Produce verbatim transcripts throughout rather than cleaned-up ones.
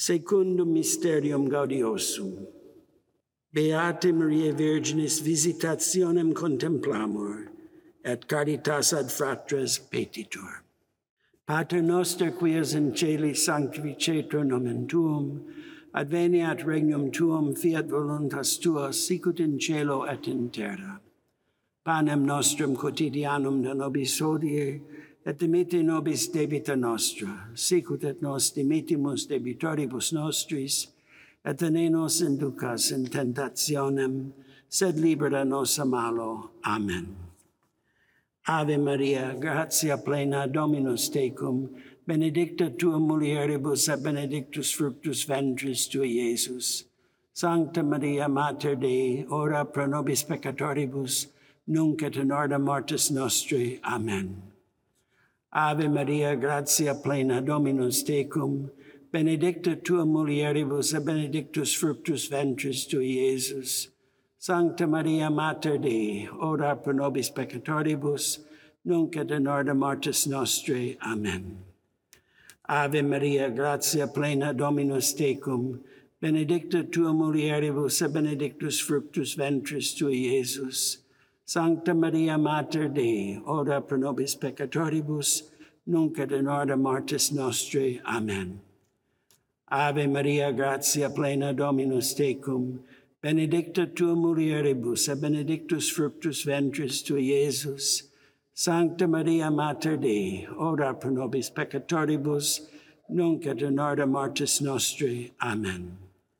Secundum mysterium gaudiosum. Beate Maria Virginis visitationem contemplamur, et caritas ad fratres petitur. Pater noster, qui es in celi, sanctificetur nomen tuum, adveniat regnum tuum, fiat voluntas tua, sicut in cielo et in terra. Panem nostrum quotidianum da nobis hodie, et dimitte nobis debita nostra, sicut et nos dimittimus debitoribus nostris, et ne nos inducas in tentationem, sed libera nos a malo. Amen. Ave Maria, gratia plena, Dominus tecum, benedicta tua mulieribus et benedictus fructus ventris tui, Iesus. Sancta Maria, Mater Dei, ora pro nobis peccatoribus, nunc et in hora mortis nostri. Amen. Ave Maria, gratia plena, Dominus tecum, benedicta tua mulieribus et benedictus fructus ventris tui, Iesus. Sancta Maria, Mater Dei, ora pro nobis peccatoribus, nunc et in hora mortis nostri. Amen. Ave Maria, gratia plena, Dominus tecum, benedicta tua mulieribus et benedictus fructus ventris tui, Iesus. Sancta Maria, Mater Dei, ora pro nobis peccatoribus, nunc et in hora mortis nostri. Amen. Ave Maria, gratia plena, Dominus tecum, benedicta tua mulieribus et benedictus fructus ventris tui, Iesus. Sancta Maria, Mater Dei, ora pro nobis peccatoribus, nunc et in hora mortis nostri. Amen.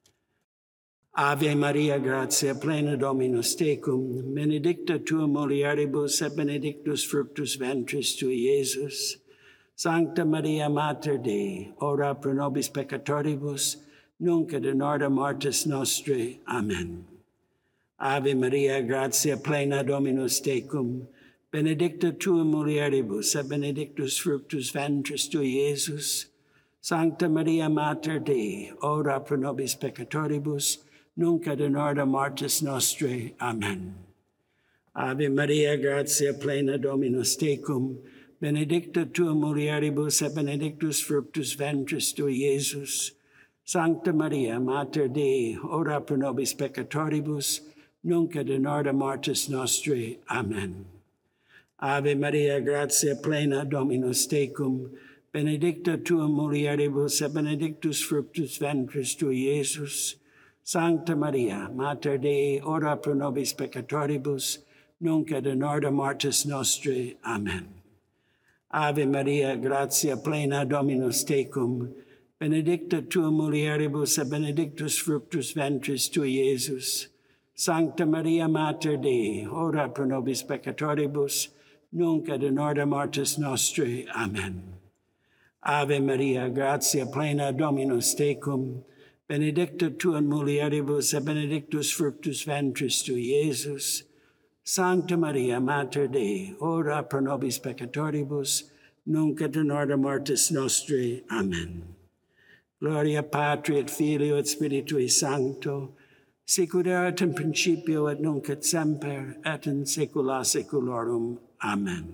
Ave Maria, gratia plena, Dominus tecum, benedicta tua mulieribus et benedictus fructus ventris tui, Iesus. Sancta Maria, Mater Dei, ora pro nobis peccatoribus, nunc et in hora mortis nostri. Amen. Ave Maria, gratia plena, Dominus tecum, benedicta tua mulieribus et benedictus fructus ventris tui, Iesus. Sancta Maria, Mater Dei, ora pro nobis peccatoribus, nunc et in hora mortis nostri. Amen. Ave Maria, gratia plena, Dominus tecum, benedicta tua mulieribus et benedictus fructus ventris tui, Iesus. Sancta Maria, Mater Dei, ora pro nobis peccatoribus, nunc et in hora mortis nostri. Amen. Ave Maria, gratia plena, Dominus tecum, benedicta tua mulieribus et benedictus fructus ventris tui, Iesus. Sancta Maria, Mater Dei, ora pro nobis peccatoribus, nunc et in hora mortis nostri. Amen. Ave Maria, gratia plena, Dominus tecum, benedicta tua mulieribus et benedictus fructus ventris tui, Iesus. Sancta Maria, Mater Dei, ora pro nobis peccatoribus, nunc et in hora mortis nostri. Amen. Ave Maria, gratia plena, Dominus tecum, benedicta tua mulieribus et benedictus fructus ventris tui, Iesus. Sancta Maria, Mater Dei, ora pro nobis peccatoribus, nunc et in hora mortis nostri. Amen. Gloria Patri et Filio et Spiritui Sancto, sicut erat in principio et nunc et semper, et in saecula saeculorum. Amen.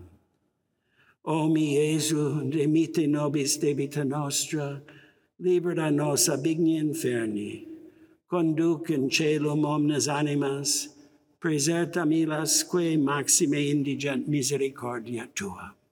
O mi Iesu, dimitte nobis debita nostra, libera nos ab igni inferni, conduc in caelum omnes animas, praeserta milas quae maxime indigent misericordia tua.